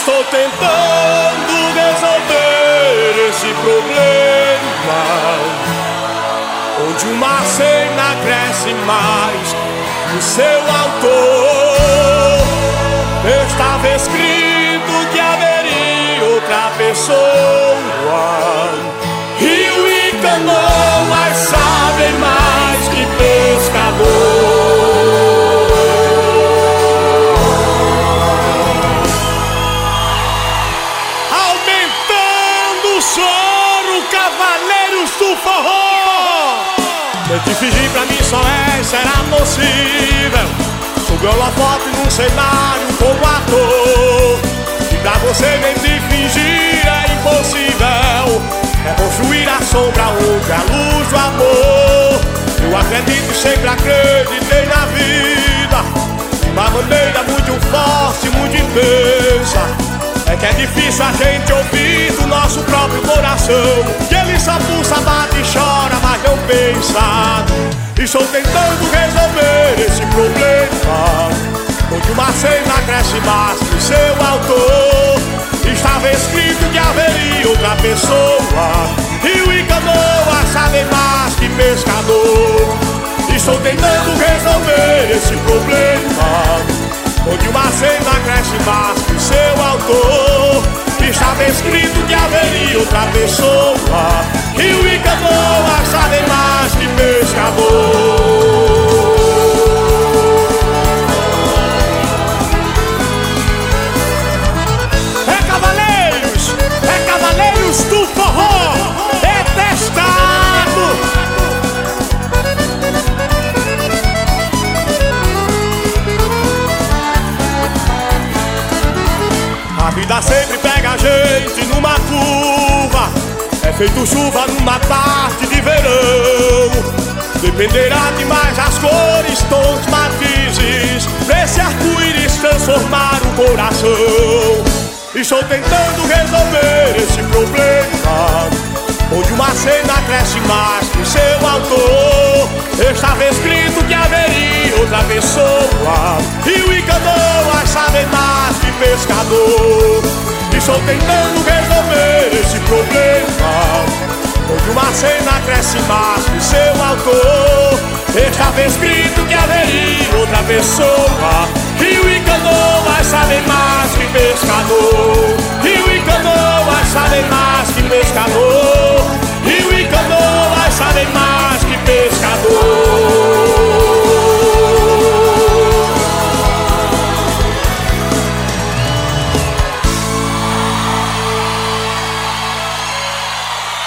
Estou tentando resolver esse problema, onde uma cena cresce mais que o seu autor. Estava escrito que haveria outra pessoa. Rio e canoas sabem mais que pescador. Choro, cavaleiros do forró. Tente fingir pra mim só será possível. Sob holofote num cenário como ator. E pra você nem de fingir é impossível. É construir a sombra onde a luz do amor. Eu acredito e sempre acreditei na vida de uma maneira muito forte, muito intensa. É que é difícil a gente ouvir do nosso próprio coração, que ele só pulsa, bate e chora, mas não pensa. Estou tentando resolver esse problema, onde uma cena cresce mais que o seu autor. Estava escrito que haveria outra pessoa. Rio e canoa sabem mais que pescador. Estou tentando resolver esse problema, onde uma cena cresce mais que o seu autor. Estava escrito que haveria outra pessoa. Rio e canoa sabem mais que pescador. É cavaleiros do forró, é testado. A vida sempre pega a gente numa curva. É feito chuva numa tarde de verão. Dependerá demais as cores, tons, matizes, pra esse arco-íris transformar o coração. Estou tentando resolver esse problema, onde uma cena cresce mais que o seu autor. Estava escrito que haveria outra pessoa. Rio e canoas sabem mais que pescador. Estou tentando resolver esse problema, onde uma cena cresce mais que o seu autor. Estava escrito que haveria outra pessoa. Rio e canoas sabem mais que pescador. Rio e canoas sabem mais que pescador.